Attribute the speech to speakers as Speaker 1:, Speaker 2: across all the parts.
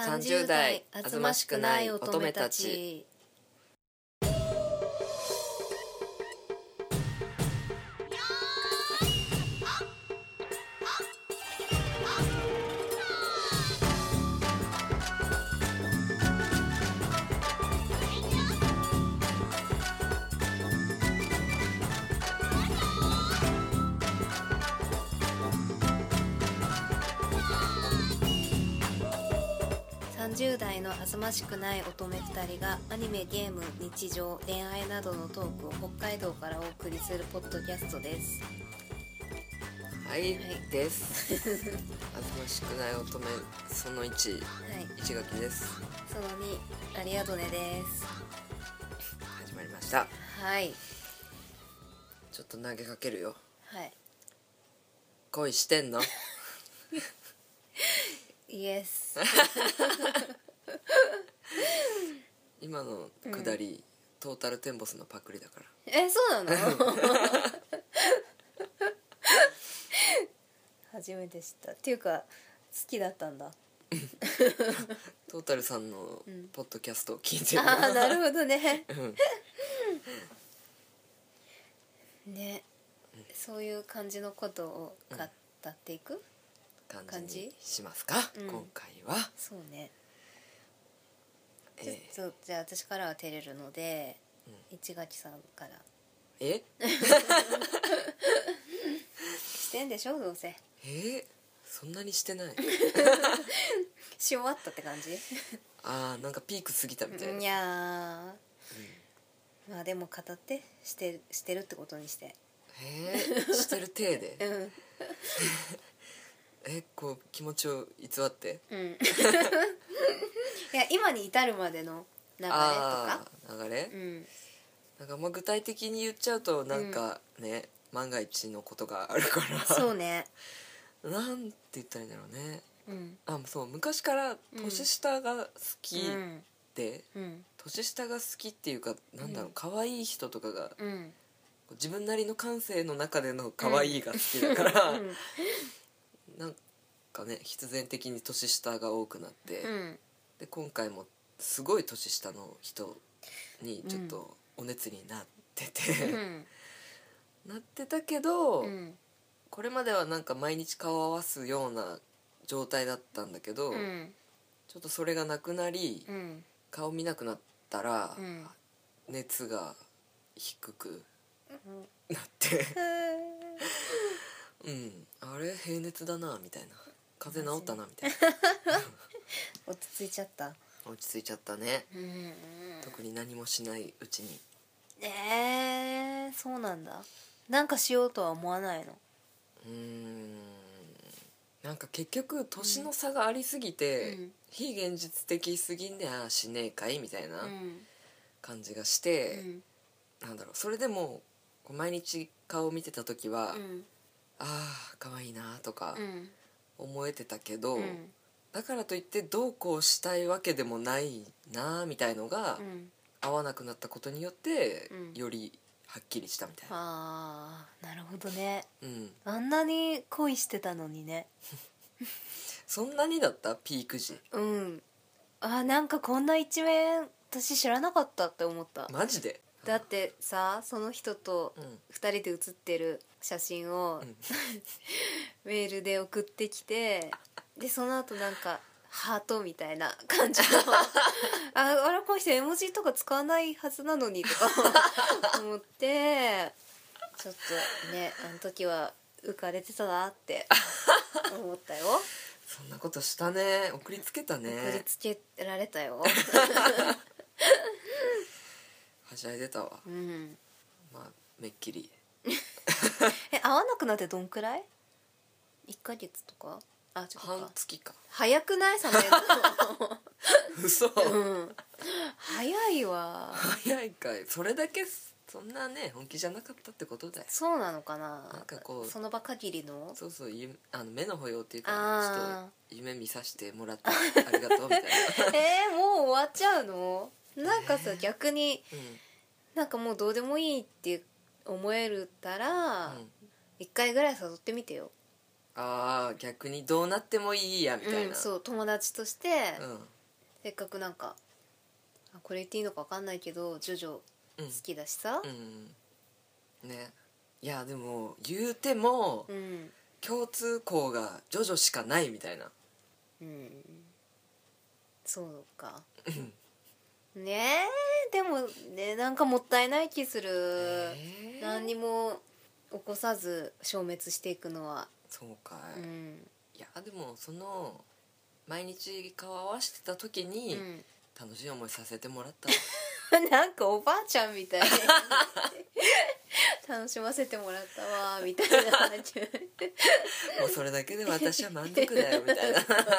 Speaker 1: 30代あずましくない乙女たち。30代のあずましくない乙女2人がアニメ、ゲーム、日常、恋愛などのトークを北海道からお送りするポッドキャストです。
Speaker 2: はい、です。あずましくない乙女その1、市垣です。
Speaker 1: その2、アリアドネです。
Speaker 2: 始まりました。
Speaker 1: はい。
Speaker 2: ちょっと投げかけるよ。
Speaker 1: はい。
Speaker 2: 恋してんの？
Speaker 1: イエス。
Speaker 2: 今のくだり、トータルテンボスのパクリだから。
Speaker 1: そうなの？初めて知った。っていうか好きだったんだ。
Speaker 2: トータルさんのポッドキャストを聞いてる。
Speaker 1: ああ、なるほどね。ね、そういう感じのことを語っていく
Speaker 2: 感じにしますか、今回は。
Speaker 1: そうね。ちょっとじゃあ私からは照れるので、市垣さんから。してんでしょ、どうせ。
Speaker 2: そんなにしてない。
Speaker 1: し終わったって感じ？
Speaker 2: なんかピーク過ぎたみたいな。
Speaker 1: いやまあでも語ってしてるってことにして。
Speaker 2: してる体で。こう気持ちを偽って。
Speaker 1: いや、今に至るまでの流れとか。
Speaker 2: 流れ？なんか具体的に言っちゃうとなんかね、万が一のことがあるから。
Speaker 1: そうね。
Speaker 2: なんて言ったらいいんだろうね。そう、昔から年下が好きで、年下が好きっていうか、なんだろう、可愛い人とかが、自分なりの感性の中での可愛いが好きだから、なんかね、必然的に年下が多くなって、で今回もすごい年下の人にちょっとお熱になってて、なってたけど、これまではなんか毎日顔を合わすような状態だったんだけど、ちょっとそれがなくなり、顔見なくなったら、熱が低くなって、あれ平熱だなみたいな、風邪治ったなみたいな。
Speaker 1: 落ち着いちゃった。
Speaker 2: 落ち着いちゃったね。特に何もしないうちに。
Speaker 1: そうなんだ。なんかしようとは思わないの？
Speaker 2: なんか結局年の差がありすぎて、非現実的すぎんねやしねえかいみたいな感じがして、なんだろう、それでも毎日顔を見てた時は、可愛いなとか思えてたけど、だからといってどうこうしたいわけでもないなみたいのが、合わなくなったことによって、よりはっきりしたみたいな。
Speaker 1: なるほどね。あんなに恋してたのにね。
Speaker 2: そんなにだった？ピーク時。
Speaker 1: なんかこんな一面私知らなかったって思った。
Speaker 2: マジで？
Speaker 1: だってさ、その人と2人で写ってる写真を、メールで送ってきて、でその後なんかハートみたいな感じのあれこの人絵文字とか使わないはずなのにとか思って、ちょっとね、あの時は浮かれてたなって思ったよ。
Speaker 2: そんなことしたね。送りつけたね。
Speaker 1: 送りつけられたよ。
Speaker 2: はしゃいでたわ。まあめっきり。
Speaker 1: 会わなくなってどんくらい？1ヶ月とか？
Speaker 2: 半月か。
Speaker 1: 早くない？冷めるの。
Speaker 2: 嘘。
Speaker 1: 早いわ。
Speaker 2: 早いかい。それだけそんなね本気じゃなかったってことだよ。
Speaker 1: そうなのかな。
Speaker 2: なんかこう
Speaker 1: その場限りの。
Speaker 2: そう目の保養っていうか、ちょっと夢見させてもらってありがとうみたいな。
Speaker 1: もう終わっちゃうの？なんかさ、逆に、なんかもうどうでもいいって思えるたら、1回ぐらい誘ってみてよ。
Speaker 2: ああ逆にどうなってもいいやみたいな、
Speaker 1: そう友達として、せっかくなんかこれ言っていいのか分かんないけどジョジョ好きだしさ、
Speaker 2: ね。いやでも言うても、共通項がジョジョしかないみたいな。
Speaker 1: そうかねえでもねなんかもったいない気する、何にも起こさず消滅していくのは。
Speaker 2: そうかい、いやでもその毎日顔合わせてた時に、楽しい思いさせてもらった
Speaker 1: なんかおばあちゃんみたい楽しませてもらったわみたいな感じ
Speaker 2: もうそれだけで私は満足だよみたいな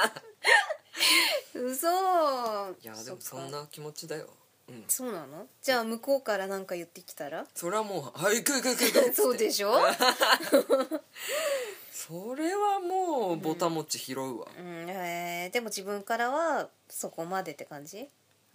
Speaker 1: 嘘。
Speaker 2: いやでもそんな気持ちだよ。
Speaker 1: そうなの？じゃあ向こうから何か言ってきたら
Speaker 2: それはもう「はい行く行く行く行く」
Speaker 1: そうでしょ
Speaker 2: それはもうボタン持ち拾うわ。
Speaker 1: でも自分からはそこまでって感じ？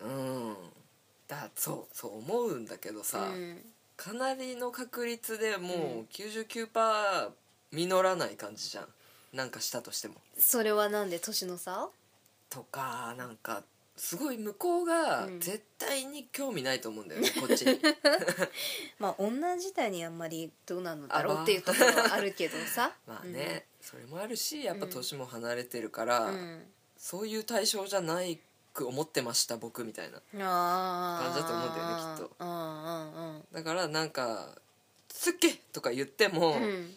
Speaker 2: そう思うんだけどさ、かなりの確率でもう 99% 実らない感じじゃん、なんかしたとしても。
Speaker 1: それはなんで年の差
Speaker 2: とかなんかすごい向こうが絶対に興味ないと思うんだよね、こっちに
Speaker 1: まあ女自体にあんまりどうなのだろうっていうところはあるけどさ
Speaker 2: まあね、それもあるしやっぱ年も離れてるから、そういう対象じゃないく思ってました僕みたいな感じだと思うんだよねきっと。だからなんか「すっげ!」とか言っても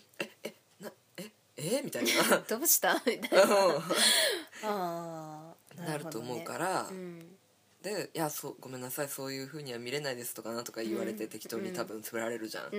Speaker 2: みたいな
Speaker 1: どうしたみたいな
Speaker 2: なると思うから、で「いやごめんなさいそういう風には見れないです」とかなんとか言われて適当に多分振られるじゃん、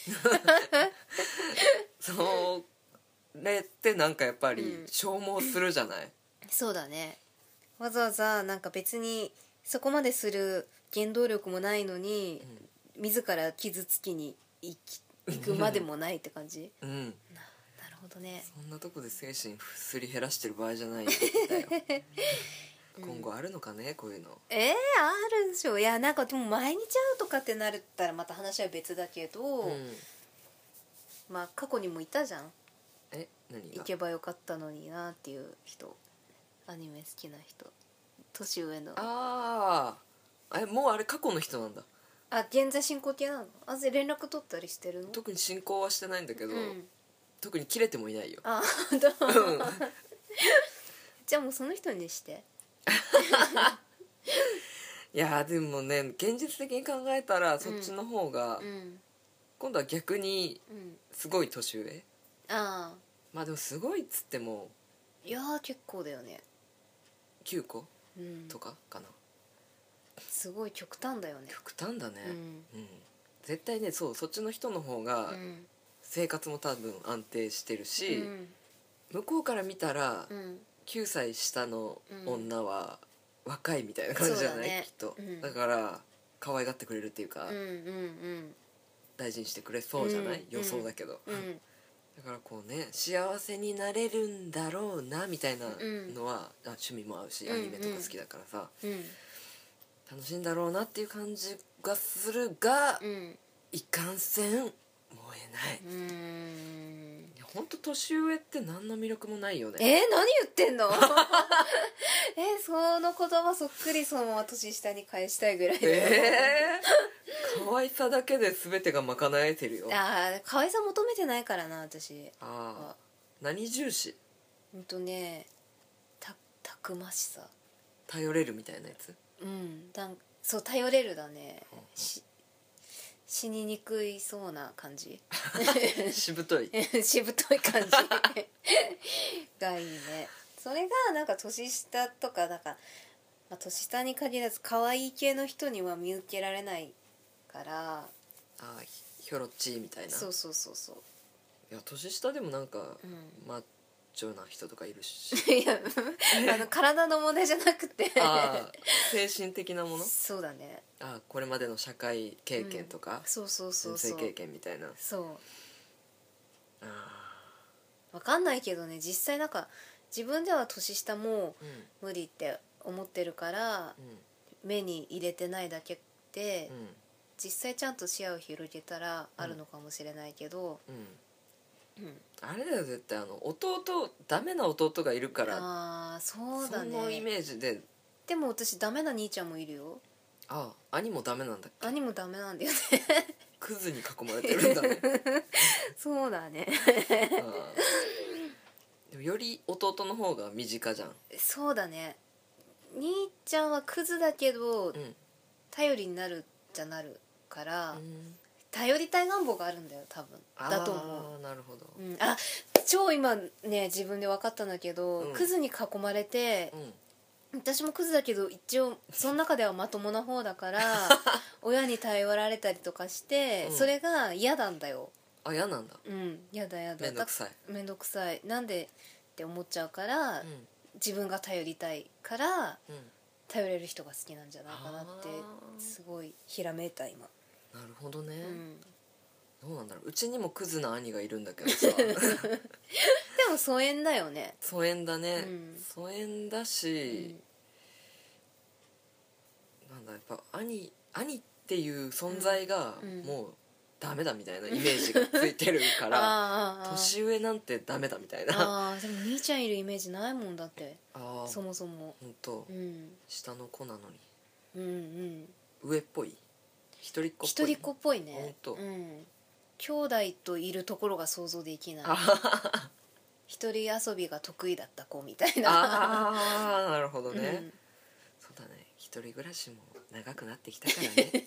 Speaker 2: それってなんかやっぱり消耗するじゃない、
Speaker 1: そうだね。わざわざなんか別にそこまでする原動力もないのに、自ら傷つきに行くまでもないって感じなるほどね。
Speaker 2: そんなとこで精神すり減らしてる場合じゃないんだよ今後あるのかねこういうの。
Speaker 1: あるでしょ。いやなんかでも毎日会うとかってなったらまた話は別だけど、まあ過去にもいたじゃん。
Speaker 2: 何が？
Speaker 1: 行けばよかったのになっていう人、アニメ好きな人、年上の。
Speaker 2: もうあれ過去の人なんだ。
Speaker 1: 現在進行形なの？連絡取ったりしてるの？
Speaker 2: 特に進行はしてないんだけど、特に切れてもいないよ。
Speaker 1: じゃあもうその人にして
Speaker 2: いやでもね現実的に考えたらそっちの方が、今度は逆にすごい年上、まあでもすごいっつっても
Speaker 1: いや結構だよね。
Speaker 2: 9個、とかかな。
Speaker 1: すごい極端だよね。
Speaker 2: 極端だね、絶対ねそっちの人の方が生活も多分安定してるし、向こうから見たら、9歳下の女は若いみたいな感じじゃない、きっと、だから可愛がってくれるっていうか、大事にしてくれそうじゃない、予想だけど、だからこうね幸せになれるんだろうなみたいなのは、趣味も合うしアニメとか好きだからさ、楽しいんだろうなっていう感じがするが、いかんせん燃えない。ほんと年上って何の魅力もないよね。
Speaker 1: 何言ってんのその言葉そっくりそのまま年下に返したいぐらいだよ。
Speaker 2: 可愛さだけで全てが賄えてるよ。
Speaker 1: 可愛さ求めてないからな私。
Speaker 2: 何重視？
Speaker 1: たくましさ、
Speaker 2: 頼れるみたいなやつ。
Speaker 1: そう頼れるだね、死ににくいそうな感じ
Speaker 2: しぶとい
Speaker 1: しぶとい感じがいいね。それがなんか年下とかなんか、年下に限らず可愛い系の人には見受けられないから。
Speaker 2: ひょろっちみたいな。
Speaker 1: そう
Speaker 2: いや年下でもなんか、マッチョな人とかいるし
Speaker 1: いや体の問題じゃなくて
Speaker 2: 精神的なもの。
Speaker 1: そうだね。
Speaker 2: これまでの社会経験とか、
Speaker 1: そう
Speaker 2: 人生経験みたいな。
Speaker 1: 分かんないけどね、実際なんか自分では年下も無理って思ってるから、目に入れてないだけで、実際ちゃんと視野を広げたらあるのかもしれないけど、
Speaker 2: あれだよ絶対ダメな弟がいるから
Speaker 1: ああそうだね。
Speaker 2: そのイメージで。
Speaker 1: でも私ダメな兄ちゃんもいるよ。
Speaker 2: ああ兄もダメなんだっけ。
Speaker 1: 兄もダメなんだよね
Speaker 2: クズに囲まれてるんだね
Speaker 1: そうだね
Speaker 2: でもより弟の方が身近じゃん。
Speaker 1: そうだね。兄ちゃんはクズだけど、頼りになるじゃなるから、頼りたい願望があるんだよ多分。だと思う。
Speaker 2: ああなるほど、
Speaker 1: あ超今ね自分で分かったんだけど、クズに囲まれて、私もクズだけど一応その中ではまともな方だから親に頼られたりとかして、それが嫌なんだよ。
Speaker 2: あ嫌なんだ。
Speaker 1: 嫌だ
Speaker 2: めんどくさい。
Speaker 1: めんどくさいなんでって思っちゃうから、自分が頼りたいから、頼れる人が好きなんじゃないかなってすごいひらめいた今。
Speaker 2: なるほどね、どうなんだろう。うちにもクズな兄がいるんだけどさで
Speaker 1: も疎遠だよね。
Speaker 2: 疎遠だね、疎遠だし、なんだやっぱ兄っていう存在がもうダメだみたいなイメージがついてるから年上なんてダメだみたいな。
Speaker 1: でも兄ちゃんいるイメージないもんだって。そもそも
Speaker 2: 本当、下の子なのに、
Speaker 1: 上
Speaker 2: っぽい一人っ子っぽい、
Speaker 1: 一人っ子っぽいね。
Speaker 2: 本当、
Speaker 1: 兄弟といるところが想像できない。一人遊びが得意だった子みたいな。
Speaker 2: ああなるほどね、そうだね。一人暮らしも長くなってきたからね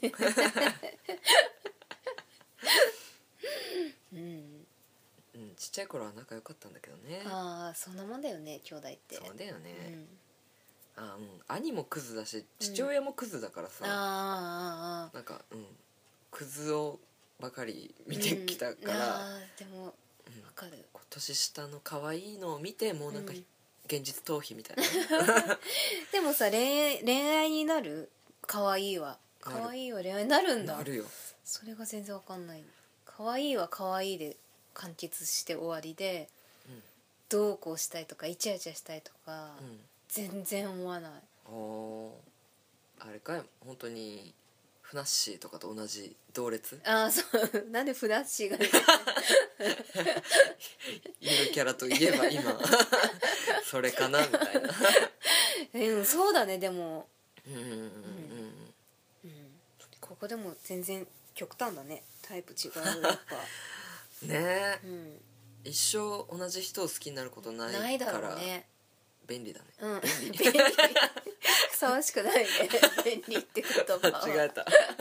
Speaker 2: ちっちゃい頃は仲良かったんだけどね。
Speaker 1: そんなもんだよね兄弟って。
Speaker 2: そうだよね、兄もクズだし父親もクズだからさ、なんかクズをばかり見てきたから、
Speaker 1: でも分かる。
Speaker 2: 今年下の可愛いのを見てもうなんか現実逃避みたいな
Speaker 1: でもさ恋愛になる。可愛いは可愛いは恋愛になるんだ。
Speaker 2: なるよ。
Speaker 1: それが全然分かんない。可愛いは可愛いで完結して終わりで、どうこうしたいとかイチャイチャしたいとか、全然思わない。
Speaker 2: あれかい本当にフナッシーとかと同じ同列。
Speaker 1: そうなんでフナッシーが
Speaker 2: ゆるキャラといえば今それかなみたいな
Speaker 1: そうだね。でもここでも全然極端だね。タイプ違うやっぱ
Speaker 2: ねえ、一生同じ人を好きになることないから便利だね。
Speaker 1: 便利ふさわしくないね便利って言葉は
Speaker 2: 間違えた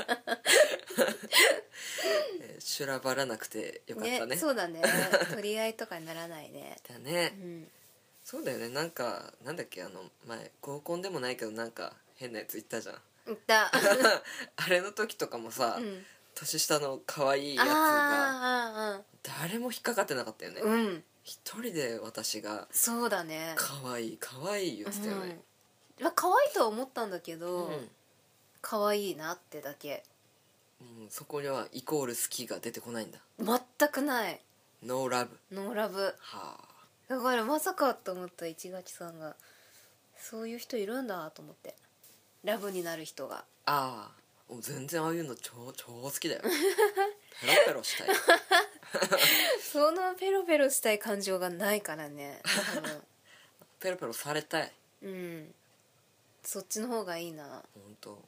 Speaker 2: 修羅場らなくてよかったね。
Speaker 1: そうだね。取り合いとかにならないね
Speaker 2: だね、そうだよね。なんかなんだっけ前合コンでもないけどなんか変なやつ言ったじゃん。
Speaker 1: 言った
Speaker 2: あれの時とかもさ、年下の可愛いやつが誰も引っかかってなかったよね。一人で私が
Speaker 1: そうだね
Speaker 2: 可愛い可愛い言ってたよね。
Speaker 1: 可愛いとは思ったんだけど、可愛いなってだけ。
Speaker 2: そこにはイコール好きが出てこないんだ。
Speaker 1: 全くない。
Speaker 2: ノーラブ。
Speaker 1: ノーラブ。だからまさかと思った市垣さんがそういう人いるんだと思って。ラブになる人が。
Speaker 2: もう全然ああいうの超好きだよペロペロしたい
Speaker 1: そのペロペロしたい感情がないからね
Speaker 2: ペロペロされたい。
Speaker 1: そっちの方がいいな。
Speaker 2: 本当。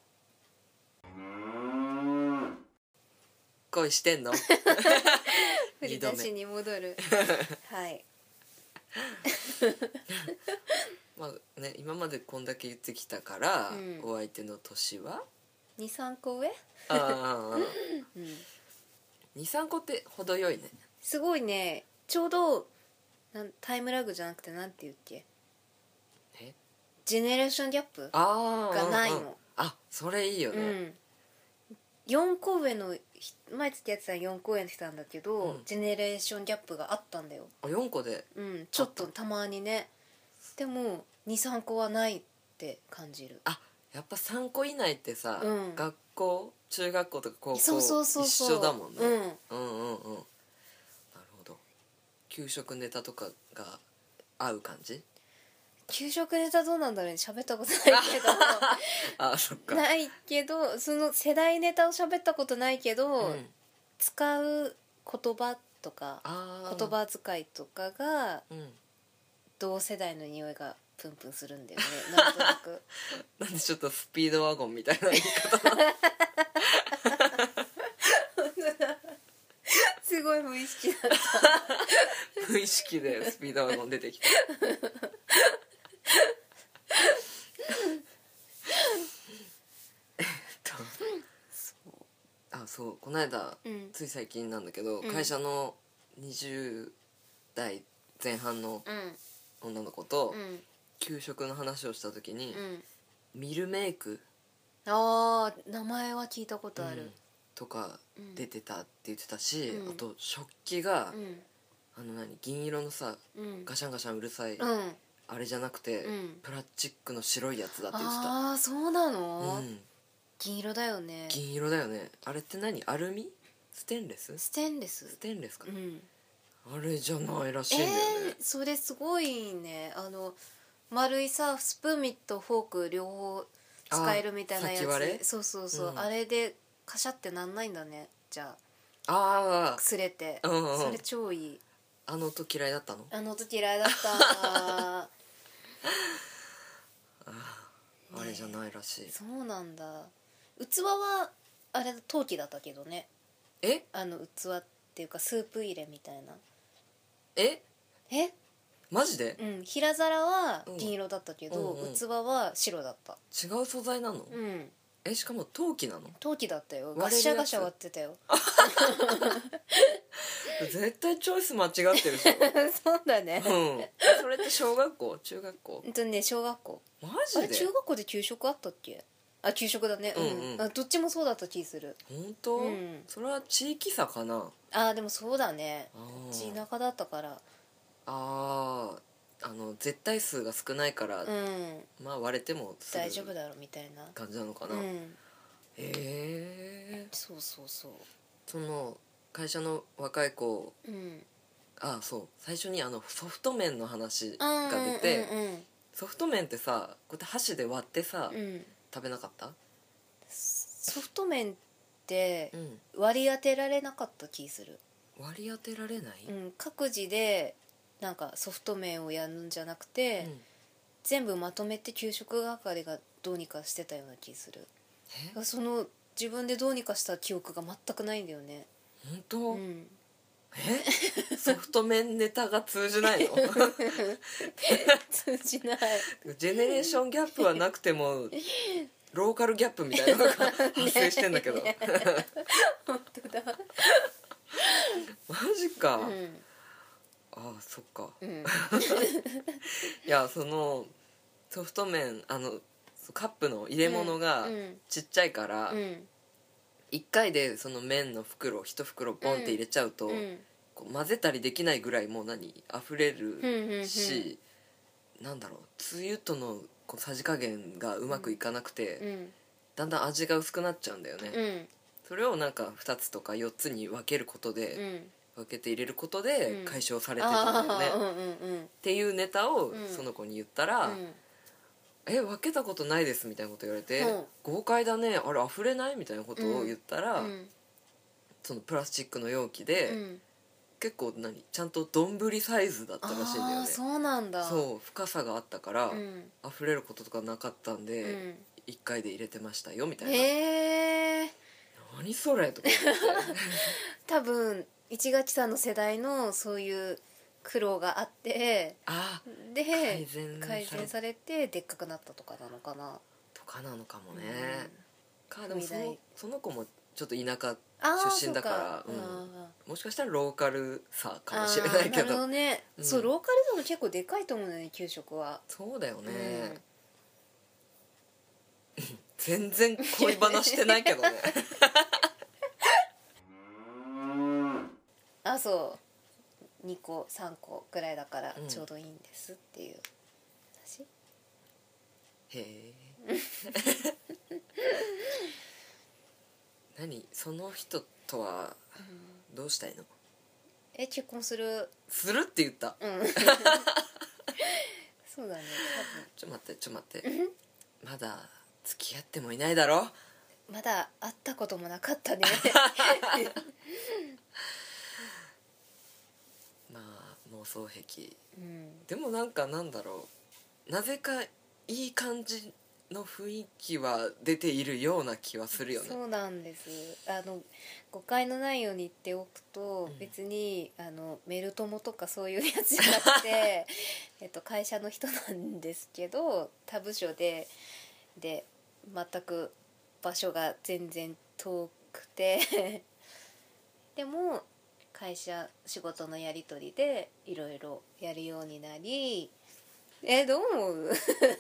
Speaker 2: 恋してんの
Speaker 1: 振り出しに戻るはい
Speaker 2: 今までこんだけ言ってきたから、お相手の年は
Speaker 1: 2,3 個上
Speaker 2: 2,3 個って程よいね。
Speaker 1: すごいね。ちょうどタイムラグじゃなくてなんて言うっけ、ジェネレーションギャップがないの。
Speaker 2: それいいよね。
Speaker 1: 4個上の前付き合ってた4個上の人なんだけど、ジェネレーションギャップがあったんだよ。
Speaker 2: 4個で
Speaker 1: ちょっとたまにね。でも 2,3 個はないって感じる。
Speaker 2: やっぱ3個以内ってさ、学校中学校とか高校
Speaker 1: そう
Speaker 2: 一緒だもんね。なるほど。給食ネタとかが合う感じ。
Speaker 1: 給食ネタどうなんだろうね。喋ったことないけど
Speaker 2: そっか。
Speaker 1: ないけどその世代ネタを喋ったことないけど、使う言葉とか
Speaker 2: あ
Speaker 1: 言葉遣いとかが
Speaker 2: うん
Speaker 1: 同世代の匂いがプンプンするんだよねなんとなく
Speaker 2: なんでちょっとスピードワゴンみたいな言い方な
Speaker 1: すごい無意識だった
Speaker 2: 無意識でスピードワゴン出てきたそうこの間、
Speaker 1: うん
Speaker 2: つい最近なんだけど、
Speaker 1: うん
Speaker 2: 会社の20代前半の
Speaker 1: うん
Speaker 2: 女の子と
Speaker 1: うん
Speaker 2: 給食の話をした時に、
Speaker 1: うん
Speaker 2: ミルメイク、
Speaker 1: あー名前は聞いたことある
Speaker 2: とか
Speaker 1: うん
Speaker 2: 出てたって言ってたし、
Speaker 1: うん
Speaker 2: あと食器が、
Speaker 1: うん
Speaker 2: 銀色のさ
Speaker 1: うん
Speaker 2: ガシャンガシャンうるさい、
Speaker 1: うん
Speaker 2: あれじゃなくて、
Speaker 1: うん
Speaker 2: プラスチックの白いやつだって言ってた。
Speaker 1: ああそうなの、
Speaker 2: うん
Speaker 1: 銀色だよね
Speaker 2: 銀色だよね。あれって何？アルミ？ステンレス？
Speaker 1: ステンレス
Speaker 2: ステンレスか、
Speaker 1: うん
Speaker 2: あれじゃないらしいんだよね、
Speaker 1: それすごいね丸いさスプーンミとフォーク両方使えるみたいなや
Speaker 2: 先割れ
Speaker 1: つそうそうそう、
Speaker 2: うん
Speaker 1: あれでカシャってなんないんだねじゃ
Speaker 2: あ
Speaker 1: あ擦れて、
Speaker 2: うんうん
Speaker 1: それ超いい
Speaker 2: あの音嫌いだったの？
Speaker 1: あの時嫌いだった
Speaker 2: あれじゃないらしい。
Speaker 1: そうなんだ器はあれ陶器だったけどね
Speaker 2: え
Speaker 1: 器っていうかスープ入れみたいな
Speaker 2: え
Speaker 1: え
Speaker 2: マジで？
Speaker 1: うん平皿は銀色だったけど、
Speaker 2: うんうん
Speaker 1: 器は白だった
Speaker 2: 違う素材なの？
Speaker 1: うん
Speaker 2: しかも陶器なの？
Speaker 1: 陶器だったよガ
Speaker 2: 割れるやつ
Speaker 1: シャガシャ割ってたよ
Speaker 2: 絶対チョイス間違ってるし
Speaker 1: そうだね
Speaker 2: うんそれって小学校？中学校？
Speaker 1: 小学校
Speaker 2: マ
Speaker 1: あ
Speaker 2: ジで？
Speaker 1: れ中学校で給食あったっけあ給食だね
Speaker 2: うんうん
Speaker 1: あどっちもそうだった気する
Speaker 2: 本当、
Speaker 1: うん
Speaker 2: それは地域差かな。
Speaker 1: あでもそうだね
Speaker 2: あ
Speaker 1: うち田舎だったから
Speaker 2: 絶対数が少ないから、
Speaker 1: うん
Speaker 2: まあ割れてもすぐ
Speaker 1: 大丈夫だろみたいな
Speaker 2: 感じなのかな、
Speaker 1: うん
Speaker 2: そ
Speaker 1: そうそう
Speaker 2: の会社の若い子
Speaker 1: うん
Speaker 2: そう最初にソフト麺の話
Speaker 1: が
Speaker 2: が出て、
Speaker 1: うん
Speaker 2: ソフト麺ってさこうやって箸で割ってさ、
Speaker 1: うん
Speaker 2: 食べなかった？
Speaker 1: ソフト麺って
Speaker 2: うん
Speaker 1: 割り当てられなかった気する、
Speaker 2: 割り当てられない？
Speaker 1: 各自でなんかソフト麺をやるんじゃなくて、
Speaker 2: うん
Speaker 1: 全部まとめて給食係がどうにかしてたような気する
Speaker 2: え
Speaker 1: 自分でどうにかした記憶が全くないんだよね
Speaker 2: 本当？
Speaker 1: うん
Speaker 2: ソフト麺ネタが通じないの？
Speaker 1: 通じない
Speaker 2: ジェネレーションギャップはなくてもローカルギャップみたいなのが発生してんだけど、
Speaker 1: 本当だ
Speaker 2: マジか、
Speaker 1: うん
Speaker 2: そっか。
Speaker 1: うん
Speaker 2: いやそのソフト麺カップの入れ物が
Speaker 1: うん
Speaker 2: ちっちゃいから、
Speaker 1: うん
Speaker 2: 1回でその麺の袋1袋ボンって入れちゃうと、
Speaker 1: うん
Speaker 2: こう混ぜたりできないぐらいもう溢れ
Speaker 1: うん
Speaker 2: るし、なんだろうつゆとのこうさじ加減がうまくいかなくて、
Speaker 1: うん
Speaker 2: だんだん味が薄くなっちゃうんだよね、
Speaker 1: うん
Speaker 2: それをなんか2つとか4つに分けることで、
Speaker 1: うん
Speaker 2: 分けて入れることで
Speaker 1: うん
Speaker 2: 解消されてたんだよね、
Speaker 1: あーうんうん
Speaker 2: っていうネタを
Speaker 1: うん
Speaker 2: その子に言ったら、
Speaker 1: うん
Speaker 2: 分けたことないですみたいなこと言われて、
Speaker 1: うん
Speaker 2: 豪快だねあれ溢れないみたいなことを言ったら、
Speaker 1: うん
Speaker 2: そのプラスチックの容器で、
Speaker 1: うん
Speaker 2: 結構ちゃんと丼サイズだったらしいんだよね。
Speaker 1: あーそうなんだ
Speaker 2: そう深さがあったから、
Speaker 1: うん
Speaker 2: 溢れることとかなかったんで、
Speaker 1: うん
Speaker 2: 1回で入れてましたよみたいな、
Speaker 1: へえ
Speaker 2: 何それとか思って
Speaker 1: 多分市垣さんの世代のそういう苦労があってで改善されてでっかくなったとかなのかな
Speaker 2: とかなのかもね、でも
Speaker 1: 踏み台
Speaker 2: その子もちょっと田舎
Speaker 1: あー
Speaker 2: 出身だから
Speaker 1: そうか
Speaker 2: もしかしたらローカルさかもしれないけ
Speaker 1: なるほ
Speaker 2: ど
Speaker 1: どね、
Speaker 2: うん
Speaker 1: そうローカル度も結構でかいと思うんだよね給食は
Speaker 2: そうだよね、全然恋バしてないけどね
Speaker 1: あそう2個3個ぐらいだから
Speaker 2: うん
Speaker 1: ちょうどいいんですっていう話、
Speaker 2: へえ何その人とはどうしたいの？
Speaker 1: 結婚する
Speaker 2: するって言った
Speaker 1: そうだね
Speaker 2: ちょっと待ってまだ付き合ってもいないだろ？
Speaker 1: 多分まだ会ったこともなかったね
Speaker 2: 妄想癖、
Speaker 1: うん、
Speaker 2: でもなんだろう、なぜかいい感じの雰囲気は出ているような気はするよね。
Speaker 1: そうなんです。誤解のないように言っておくと、別にメル友とかそういうやつじゃなくて会社の人なんですけど、他部署で全く場所が全然遠くてでも会社仕事のやり取りでいろいろやるようになり、どう思う？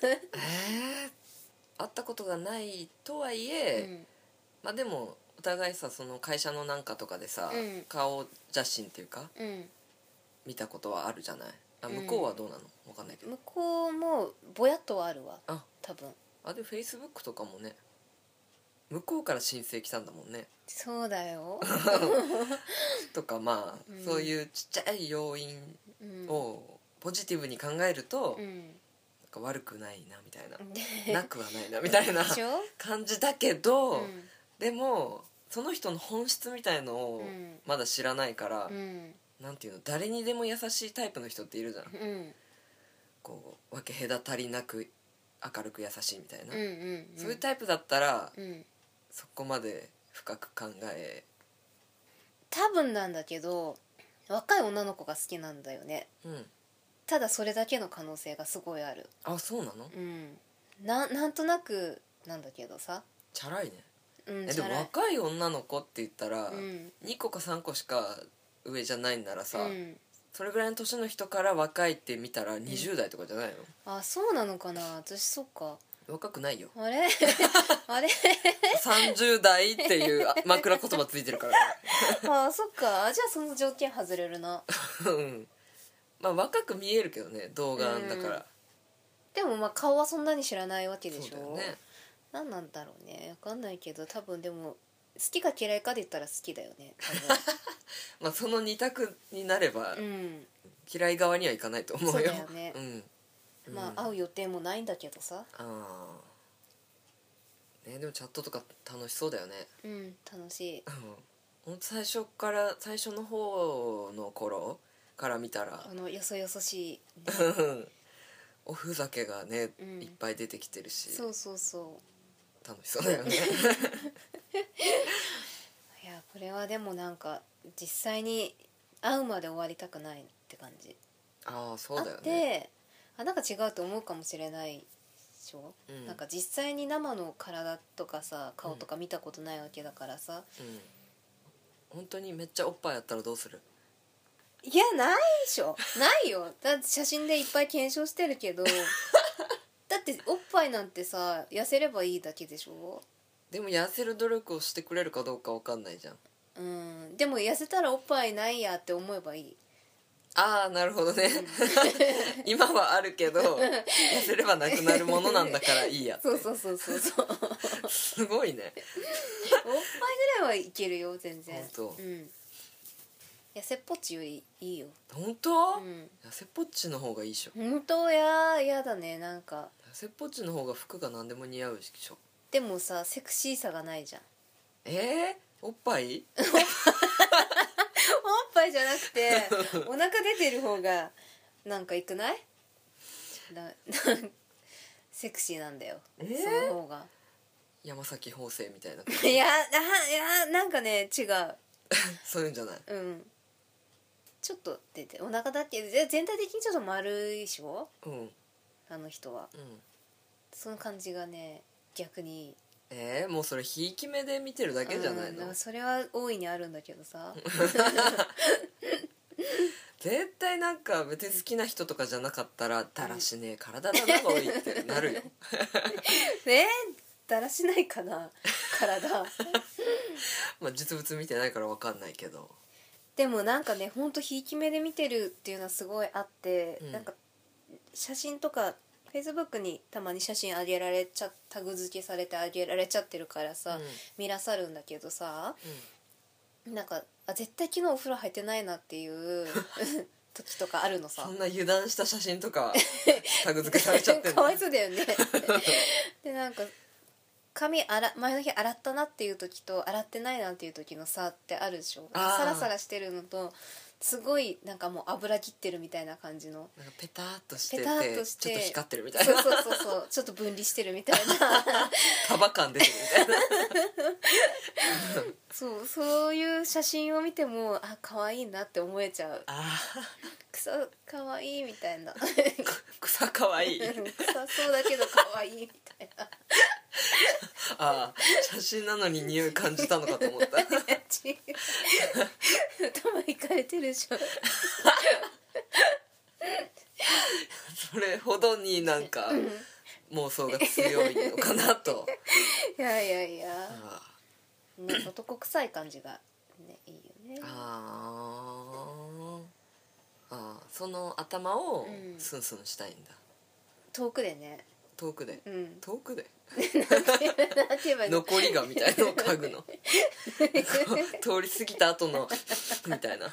Speaker 2: 会ったことがないとはいえ、まあでもお互いさ、その会社のなんかとかでさ、顔写真っていうか、見たことはあるじゃない。向こうはどうなの？分かんないけど。
Speaker 1: 向こうもぼやっとはあるわ、多分。
Speaker 2: でフェイスブックとかもね、向こうから申請来たんだもんね。
Speaker 1: そうだよ
Speaker 2: とか、まあ、そういうちっちゃい要因をポジティブに考えると、なんか悪くないなみたいななくはないなみたいな感じだけど、でもその人の本質みたいのをまだ知らないから、なんていうの、誰にでも優しいタイプの人っているじゃん、こう分け隔たりなく明るく優しいみたいな、そういうタイプだったら、そこまで深く考え、
Speaker 1: 多分なんだけど若い女の子が好きなんだよね、ただそれだけの可能性がすごいある。
Speaker 2: そうなの？
Speaker 1: なんとなくなんだけどさ、
Speaker 2: チャラいね。
Speaker 1: で
Speaker 2: も若い女の子って言ったら、2個か3個しか上じゃないんならさ、それぐらいの年の人から若いって見たら20代とかじゃないの？
Speaker 1: そうなのかな。私そっか、
Speaker 2: 若くないよ。
Speaker 1: あれあれ
Speaker 2: 30代っていう枕言葉ついてるから
Speaker 1: そっか、じゃあその条件外れるな
Speaker 2: まあ若く見えるけどね、童顔だから。
Speaker 1: でもまあ顔はそんなに知らないわけでしょ。
Speaker 2: そうだよね。
Speaker 1: 何なんだろうね、分かんないけど、多分でも好きか嫌いかで言ったら好きだよね
Speaker 2: まあその2択になれば、嫌い側にはいかないと思うよ。
Speaker 1: そうだよね、まあ会う予定もないんだけどさ。
Speaker 2: でもチャットとか楽しそうだよね。
Speaker 1: 楽しい。
Speaker 2: ほんと最初の方の頃から見たら
Speaker 1: よそよそしい、
Speaker 2: おふざけがね、いっぱい出てきてるし、
Speaker 1: そうそうそう、
Speaker 2: 楽しそうだよねい
Speaker 1: やこれはでもなんか実際に会うまで終わりたくないって感じ。
Speaker 2: そうだよね。
Speaker 1: でなんか違うと思うかもしれないでしょ、なんか実際に生の体とかさ、顔とか見たことないわけだからさ、
Speaker 2: 本当にめっちゃおっぱいあったらどうする？
Speaker 1: いやないでしょないよ。だって写真でいっぱい検証してるけどだっておっぱいなんてさ、痩せればいいだけでしょ。
Speaker 2: でも痩せる努力をしてくれるかどうか分かんないじゃん。
Speaker 1: でも痩せたらおっぱいないやって思えばいい。
Speaker 2: なるほどね、今はあるけど痩せればなくなるものなんだからいいやって。
Speaker 1: そう
Speaker 2: すごいね。
Speaker 1: おっぱいぐらいはいけるよ全然。
Speaker 2: 本当？
Speaker 1: 痩せっぽっちよりいいよ。
Speaker 2: 本当？痩せっぽっちの方がいいでしょ。
Speaker 1: 本当？やだね、なんか
Speaker 2: 痩せっぽっちの方が服が何でも似合うでしょ。
Speaker 1: でもさ、セクシーさがないじゃん。
Speaker 2: おっぱい
Speaker 1: おっぱいじゃなくてお腹出てる方がなんかいくない？セクシーなんだよ、その方が。
Speaker 2: 山崎邦生みたいな
Speaker 1: いやなんかね違う
Speaker 2: そういうんじゃない。
Speaker 1: ちょっと出てお腹だって全体的にちょっと丸いでしょ、あの人は、その感じがね逆に
Speaker 2: もうそれひいき目で見てるだけじゃないの？
Speaker 1: それは大いにあるんだけどさ
Speaker 2: 絶対なんか別に好きな人とかじゃなかったらだらしねえ体だなおいってなるよ
Speaker 1: だらしないかな体
Speaker 2: まあ実物見てないから分かんないけど、
Speaker 1: でもなんかねほんとひいき目で見てるっていうのはすごいあって、なんか写真とかFacebook にたまに写真タグ付けされて上げられちゃってるからさ、見らさるんだけどさ、なんか絶対昨日お風呂入ってないなっていう時とかあるのさ。
Speaker 2: そんな油断した写真とかタグ付けされちゃってんの
Speaker 1: かわいそうだよねでなんか髪前の日洗ったなっていう時と洗ってないなっていう時の差ってあるでしょ。サラサラしてるのとすごいなんかもう油切ってるみたいな感じの、
Speaker 2: なんかペターっとしてて、
Speaker 1: ペターっとして
Speaker 2: ちょっと光ってるみたいな、
Speaker 1: そうちょっと分離してるみたいな
Speaker 2: 束感出てるみたいな
Speaker 1: そういう写真を見ても可愛いなって思えちゃう。草可愛いみたいな
Speaker 2: 草可愛い
Speaker 1: 臭そうだけど可愛いみたいな
Speaker 2: 写真なのに匂い感じたのかと思った
Speaker 1: 違う頭いかれてるでしょ
Speaker 2: それほどになんか妄想が強いのかなと
Speaker 1: いやなんか男臭い感じがねいいよね。
Speaker 2: その頭をスンスンしたいんだ、
Speaker 1: 遠くでね。
Speaker 2: 遠くで、遠くで
Speaker 1: なんて言えばいいの。
Speaker 2: 残りがみたいのを嗅ぐの通り過ぎた後のみたいな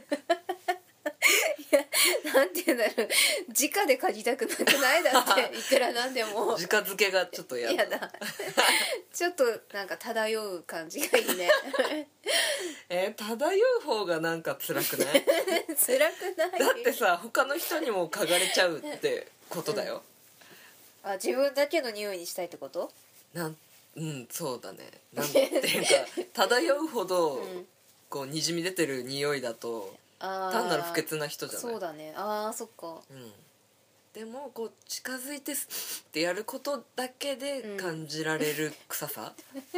Speaker 1: なんて言うんだろう、直で嗅ぎたくなくない？だっていくらなんでも
Speaker 2: 直付けがちょっと嫌だ
Speaker 1: ちょっとなんか漂う感じがいいね
Speaker 2: 漂う方がなんか辛くない
Speaker 1: 辛くない？
Speaker 2: だってさ他の人にも嗅がれちゃうってことだよ、
Speaker 1: 自分だけの匂いにしたいってこと？
Speaker 2: そうだね。なんていうか漂うほどこうにじみ出てる匂いだと単なる不潔な人じゃない。
Speaker 1: そうだね。そっか。
Speaker 2: でもこう近づいてってやることだけで感じられる臭さ、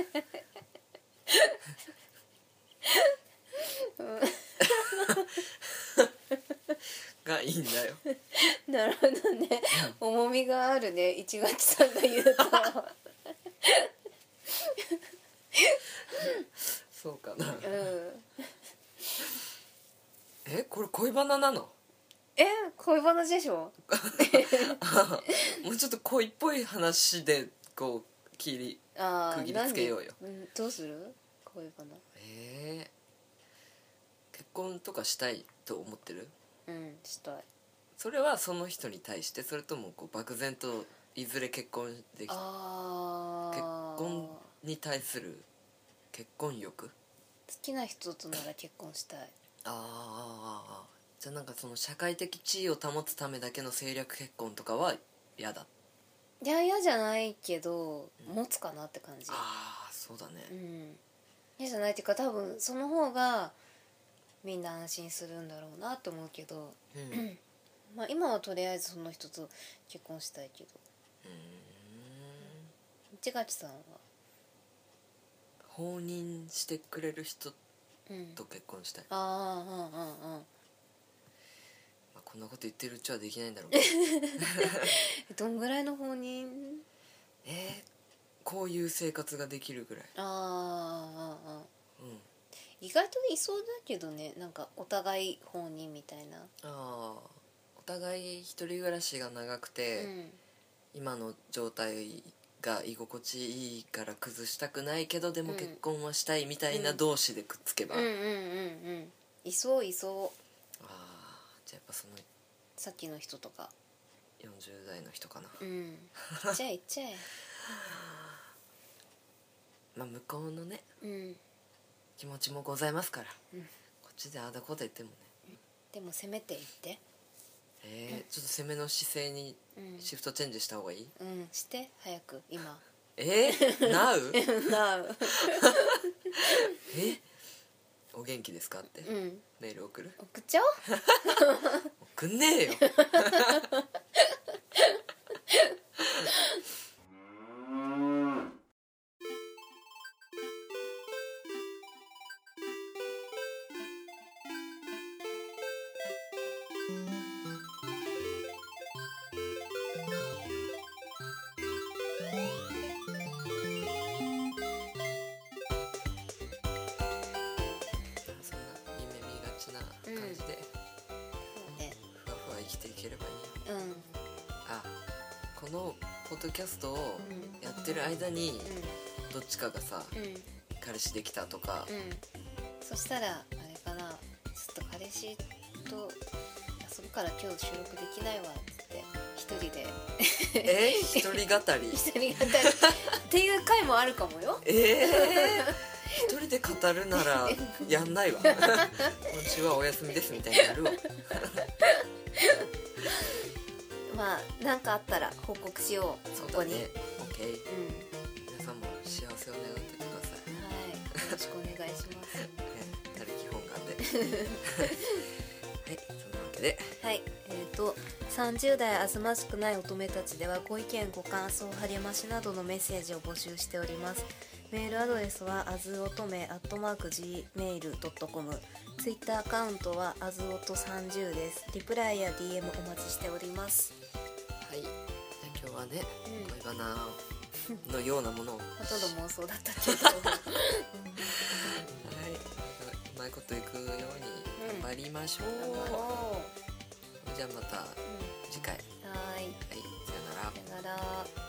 Speaker 2: がいいんだよ。
Speaker 1: なるほどね。重みがあるね、市垣さんが言うと
Speaker 2: そうかな。これ恋バナなの？
Speaker 1: 恋バナでしょ
Speaker 2: もうちょっと恋っぽい話でこう区切りつけようよ。
Speaker 1: どうする？恋バナ。
Speaker 2: 結婚とかしたいと思ってる？
Speaker 1: したい。
Speaker 2: それはその人に対して、それともこう漠然といずれ結婚でき結婚に対する結婚欲？
Speaker 1: 好きな人となら結婚したい。
Speaker 2: じゃあなんかその社会的地位を保つためだけの政略結婚とかは嫌だ？
Speaker 1: いや嫌じゃないけど、持つかなって感じ。
Speaker 2: そうだね。
Speaker 1: 嫌じゃないっていうか、多分その方がみんな安心するんだろうなと思うけど、まあ今はとりあえずその人と結婚したいけど。市垣さんは
Speaker 2: 放任してくれる人と結婚したい。こんなこと言ってるうちはできないんだろうけど
Speaker 1: どんぐらいの放任？
Speaker 2: こういう生活ができるぐらい。
Speaker 1: 意外といそうだけどね、なんかお互い放任みたいな。
Speaker 2: お互い一人暮らしが長くて、今の状態が居心地いいから崩したくないけどでも結婚はしたいみたいな同士でくっつけば、
Speaker 1: いそう。
Speaker 2: じゃあやっぱその
Speaker 1: さっきの人とか
Speaker 2: 40代の人かな。
Speaker 1: じゃあ行っちゃえ
Speaker 2: 向こうのね、気持ちもございますから、こっちであだこだ言ってもね。
Speaker 1: でもせめて言って。
Speaker 2: ちょっと攻めの姿勢にシフトチェンジした方がいい？
Speaker 1: して早く今。
Speaker 2: Now？
Speaker 1: Now
Speaker 2: お元気ですかってメール送る？
Speaker 1: 送っちゃおう
Speaker 2: 送んねえよ感じで、ふわふわ生きていければいい。このポッドキャストをやってる間にどっちかがさ、彼氏できたとか、
Speaker 1: そしたらあれかな、ちょっと彼氏と遊ぶから今日収録できないわっつって一人で
Speaker 2: 一人語り
Speaker 1: っていう回もあるかもよ。
Speaker 2: 一人で語るならやんないわ今週はお休みですみたいになるわ
Speaker 1: まあ何かあったら報告しよう。そこに、
Speaker 2: ね、OK、皆さんも幸せを願ってください。
Speaker 1: はい、よろしくお願いします。
Speaker 2: 他力本願ではい、そんなわけで、
Speaker 1: はい、30代あずましくない乙女たちではご意見ご感想励ましなどのメッセージを募集しております。メールアドレスはあずおとめ@gmail.com、 ツイッターアカウントはあずおと30です。リプライや DM お待ちしております。
Speaker 2: はい、じゃあ今日はね、恋バナのようなものを
Speaker 1: ほとんど妄想だったけど
Speaker 2: はい、うまいこといくように頑張りましょう、じゃあまた次回、
Speaker 1: はい、
Speaker 2: さよなら。
Speaker 1: さよなら。